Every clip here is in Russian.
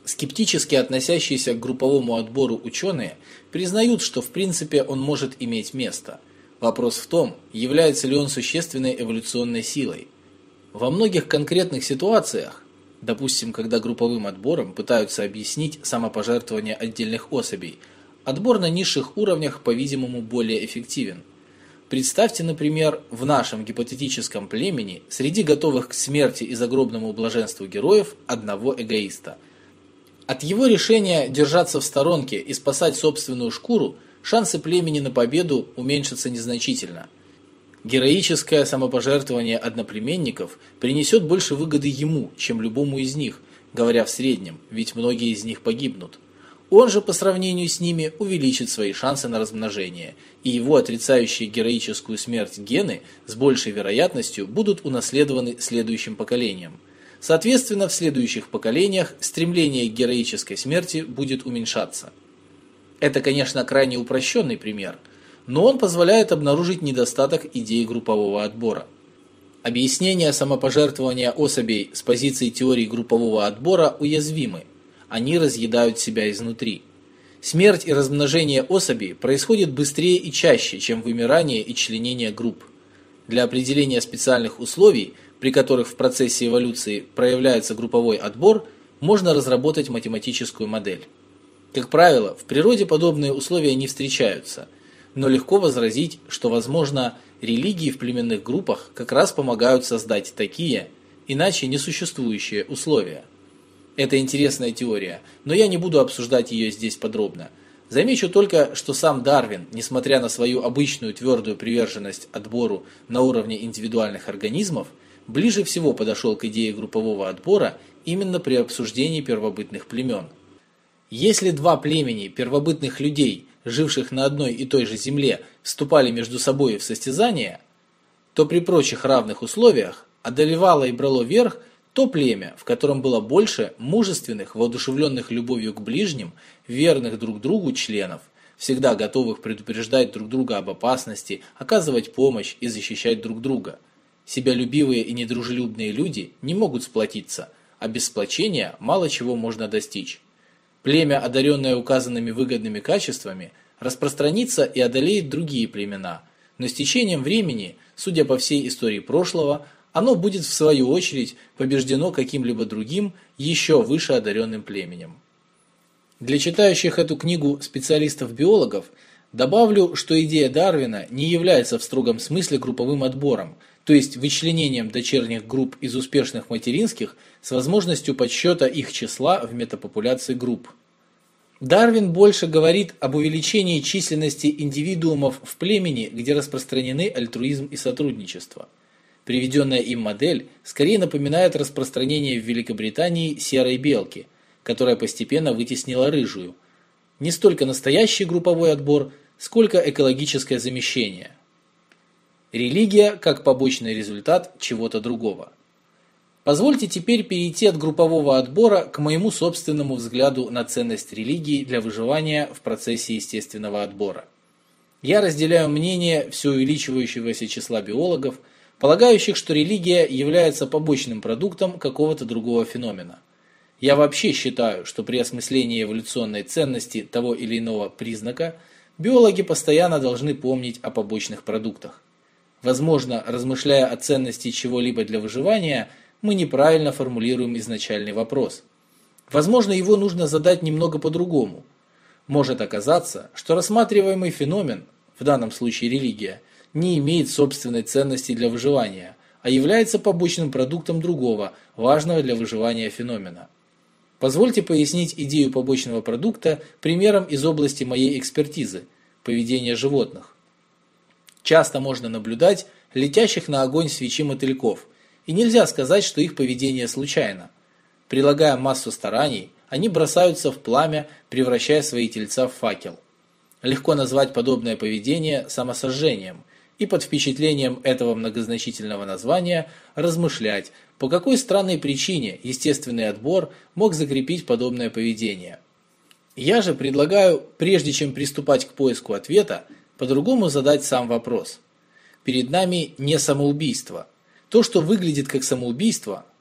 Скептически относящиеся к групповому отбору ученые признают, что в принципе он может иметь место. Вопрос в том, является ли он существенной эволюционной силой. Во многих конкретных ситуациях, допустим, когда групповым отбором пытаются объяснить самопожертвование отдельных особей, отбор на низших уровнях, по-видимому, более эффективен. Представьте, например, в нашем гипотетическом племени среди готовых к смерти и загробному блаженству героев одного эгоиста. От его решения держаться в сторонке и спасать собственную шкуру шансы племени на победу уменьшатся незначительно. Героическое самопожертвование одноплеменников принесет больше выгоды ему, чем любому из них, говоря в среднем, ведь многие из них погибнут. Он же по сравнению с ними увеличит свои шансы на размножение, и его отрицающие героическую смерть гены с большей вероятностью будут унаследованы следующим поколениям. Соответственно, в следующих поколениях стремление к героической смерти будет уменьшаться. Это, конечно, крайне упрощенный пример, но он позволяет обнаружить недостаток идеи группового отбора. Объяснения самопожертвования особей с позиции теории группового отбора уязвимы. Они разъедают себя изнутри. Смерть и размножение особей происходит быстрее и чаще, чем вымирание и членение групп. Для определения специальных условий, при которых в процессе эволюции проявляется групповой отбор, можно разработать математическую модель. Как правило, в природе подобные условия не встречаются, но легко возразить, что, возможно, религии в племенных группах как раз помогают создать такие, иначе несуществующие условия. Это интересная теория, но я не буду обсуждать ее здесь подробно. Замечу только, что сам Дарвин, несмотря на свою обычную твердую приверженность отбору на уровне индивидуальных организмов, ближе всего подошел к идее группового отбора именно при обсуждении первобытных племен. Если два племени первобытных людей, живших на одной и той же земле, вступали между собой в состязание, то при прочих равных условиях одолевало и брало верх то племя, в котором было больше мужественных, воодушевленных любовью к ближним, верных друг другу членов, всегда готовых предупреждать друг друга об опасности, оказывать помощь и защищать друг друга. Себялюбивые и недружелюбные люди не могут сплотиться, а без сплочения мало чего можно достичь. Племя, одаренное указанными выгодными качествами, распространится и одолеет другие племена, но с течением времени, судя по всей истории прошлого, оно будет в свою очередь побеждено каким-либо другим, еще выше одаренным племенем. Для читающих эту книгу специалистов-биологов добавлю, что идея Дарвина не является в строгом смысле групповым отбором, то есть вычленением дочерних групп из успешных материнских с возможностью подсчета их числа в метапопуляции групп. Дарвин больше говорит об увеличении численности индивидуумов в племени, где распространены альтруизм и сотрудничество. Приведенная им модель скорее напоминает распространение в Великобритании серой белки, которая постепенно вытеснила рыжую. Не столько настоящий групповой отбор, сколько экологическое замещение. Религия как побочный результат чего-то другого. Позвольте теперь перейти от группового отбора к моему собственному взгляду на ценность религии для выживания в процессе естественного отбора. Я разделяю мнение все увеличивающегося числа биологов, полагающих, что религия является побочным продуктом какого-то другого феномена. Я вообще считаю, что при осмыслении эволюционной ценности того или иного признака биологи постоянно должны помнить о побочных продуктах. Возможно, размышляя о ценности чего-либо для выживания, мы неправильно формулируем изначальный вопрос. Возможно, его нужно задать немного по-другому. Может оказаться, что рассматриваемый феномен, в данном случае религия, не имеет собственной ценности для выживания, а является побочным продуктом другого, важного для выживания феномена. Позвольте пояснить идею побочного продукта примером из области моей экспертизы – поведения животных. Часто можно наблюдать летящих на огонь свечи мотыльков, и нельзя сказать, что их поведение случайно. Прилагая массу стараний, они бросаются в пламя, превращая свои тельца в факел. Легко назвать подобное поведение самосожжением, и под впечатлением этого многозначительного названия размышлять, по какой странной причине естественный отбор мог закрепить подобное поведение. Я же предлагаю, прежде чем приступать к поиску ответа, по-другому задать сам вопрос. Перед нами не самоубийство. То, что выглядит как самоубийство,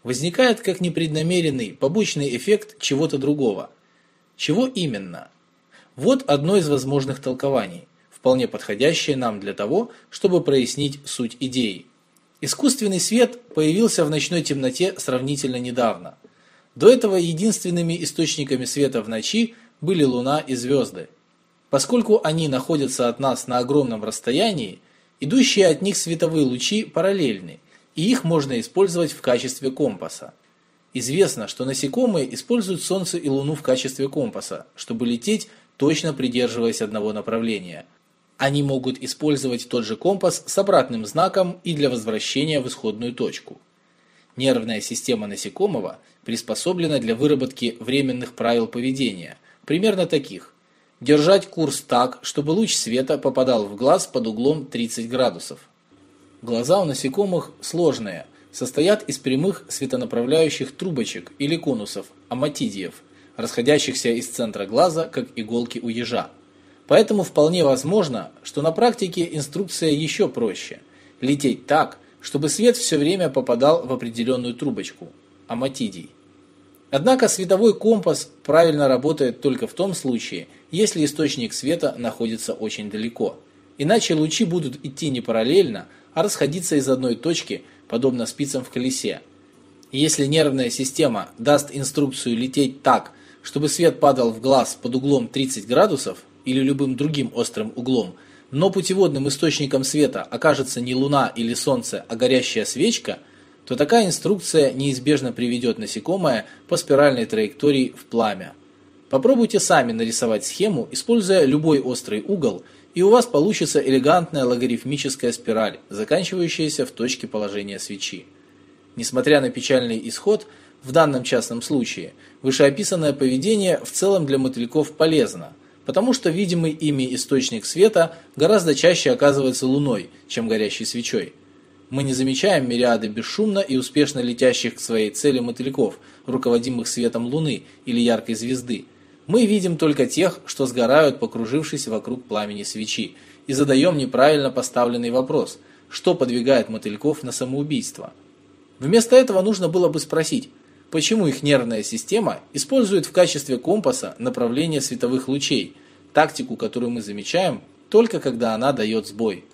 возникает как непреднамеренный побочный эффект чего-то другого. Чего именно? Вот одно из возможных толкований, вполне подходящее нам для того, чтобы прояснить суть идеи. Искусственный свет появился в ночной темноте сравнительно недавно. До этого единственными источниками света в ночи были Луна и звезды. Поскольку они находятся от нас на огромном расстоянии, идущие от них световые лучи параллельны, и их можно использовать в качестве компаса. Известно, что насекомые используют Солнце и Луну в качестве компаса, чтобы лететь, точно придерживаясь одного направления. Они могут использовать тот же компас с обратным знаком и для возвращения в исходную точку. Нервная система насекомого приспособлена для выработки временных правил поведения, примерно таких: держать курс так, чтобы луч света попадал в глаз под углом 30 градусов. Глаза у насекомых сложные, состоят из прямых светонаправляющих трубочек или конусов, оматидиев, расходящихся из центра глаза, как иголки у ежа. Поэтому вполне возможно, что на практике инструкция еще проще – лететь так, чтобы свет все время попадал в определенную трубочку – оматидий. Однако световой компас правильно работает только в том случае, если источник света находится очень далеко. Иначе лучи будут идти не параллельно, а расходиться из одной точки, подобно спицам в колесе. Если нервная система даст инструкцию лететь так, чтобы свет падал в глаз под углом 30 градусов или любым другим острым углом, но путеводным источником света окажется не Луна или Солнце, а горящая свечка, то такая инструкция неизбежно приведет насекомое по спиральной траектории в пламя. Попробуйте сами нарисовать схему, используя любой острый угол, и у вас получится элегантная логарифмическая спираль, заканчивающаяся в точке положения свечи. Несмотря на печальный исход, в данном частном случае, вышеописанное поведение в целом для мотыльков полезно, потому что видимый ими источник света гораздо чаще оказывается Луной, чем горящей свечой. Мы не замечаем мириады бесшумно и успешно летящих к своей цели мотыльков, руководимых светом Луны или яркой звезды. Мы видим только тех, что сгорают, покружившись вокруг пламени свечи, и задаем неправильно поставленный вопрос: что подвигает мотыльков на самоубийство? Вместо этого нужно было бы спросить, почему их нервная система использует в качестве компаса направление световых лучей, тактику, которую мы замечаем только когда она дает сбой.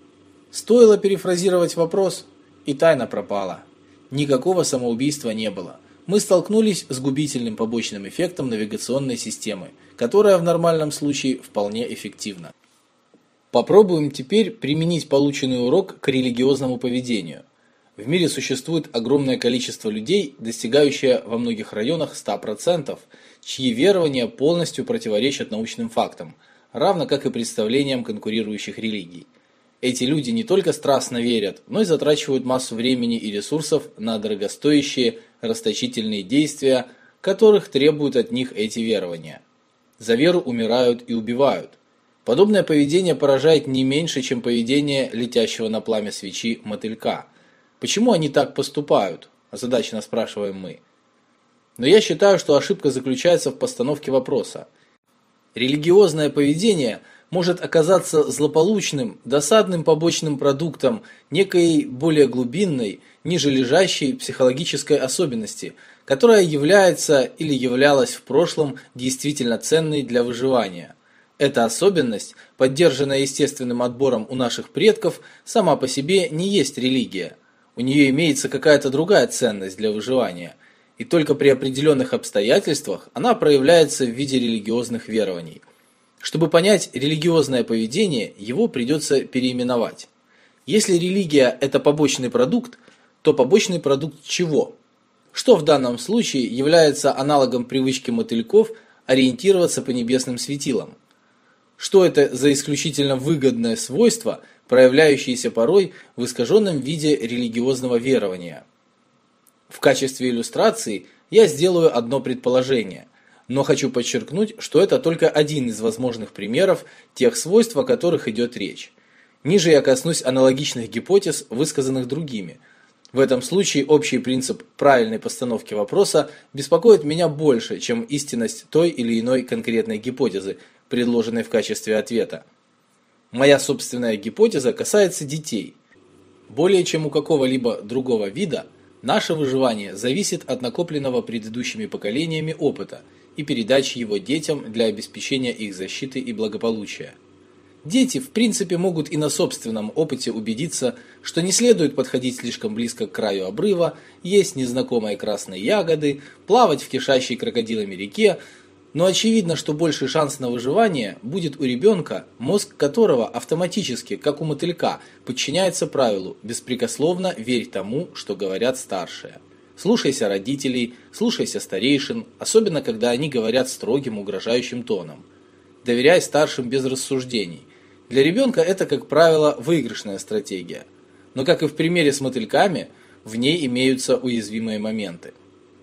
Стоило перефразировать вопрос, и тайна пропала. Никакого самоубийства не было. Мы столкнулись с губительным побочным эффектом навигационной системы, которая в нормальном случае вполне эффективна. Попробуем теперь применить полученный урок к религиозному поведению. В мире существует огромное количество людей, достигающее во многих районах 100%, чьи верования полностью противоречат научным фактам, равно как и представлениям конкурирующих религий. Эти люди не только страстно верят, но и затрачивают массу времени и ресурсов на дорогостоящие расточительные действия, которых требуют от них эти верования. За веру умирают и убивают. Подобное поведение поражает не меньше, чем поведение летящего на пламя свечи мотылька. Почему они так поступают? Озадаченно спрашиваем мы. Но я считаю, что ошибка заключается в постановке вопроса. Религиозное поведение может оказаться злополучным, досадным побочным продуктом некой более глубинной, ниже лежащей психологической особенности, которая является или являлась в прошлом действительно ценной для выживания. Эта особенность, поддержанная естественным отбором у наших предков, сама по себе не есть религия. У нее имеется какая-то другая ценность для выживания, и только при определенных обстоятельствах она проявляется в виде религиозных верований. Чтобы понять религиозное поведение, его придется переименовать. Если религия – это побочный продукт, то побочный продукт чего? Что в данном случае является аналогом привычки мотыльков ориентироваться по небесным светилам? Что это за исключительно выгодное свойство, проявляющееся порой в искаженном виде религиозного верования? В качестве иллюстрации я сделаю одно предположение, но хочу подчеркнуть, что это только один из возможных примеров тех свойств, о которых идет речь. Ниже я коснусь аналогичных гипотез, высказанных другими. В этом случае общий принцип правильной постановки вопроса беспокоит меня больше, чем истинность той или иной конкретной гипотезы, предложенной в качестве ответа. Моя собственная гипотеза касается детей. Более чем у какого-либо другого вида, Наше выживание зависит от накопленного предыдущими поколениями опыта и передачи его детям для обеспечения их защиты и благополучия. Дети, в принципе, могут и на собственном опыте убедиться, что не следует подходить слишком близко к краю обрыва, есть незнакомые красные ягоды, плавать в кишащей крокодилами реке, но очевидно, что больший шанс на выживание будет у ребенка, мозг которого автоматически, как у мотылька, подчиняется правилу «беспрекословно верь тому, что говорят старшие». Слушайся родителей, слушайся старейшин, особенно когда они говорят строгим, угрожающим тоном. Доверяй старшим без рассуждений. Для ребенка это, как правило, выигрышная стратегия. Но, как и в примере с мотыльками, в ней имеются уязвимые моменты.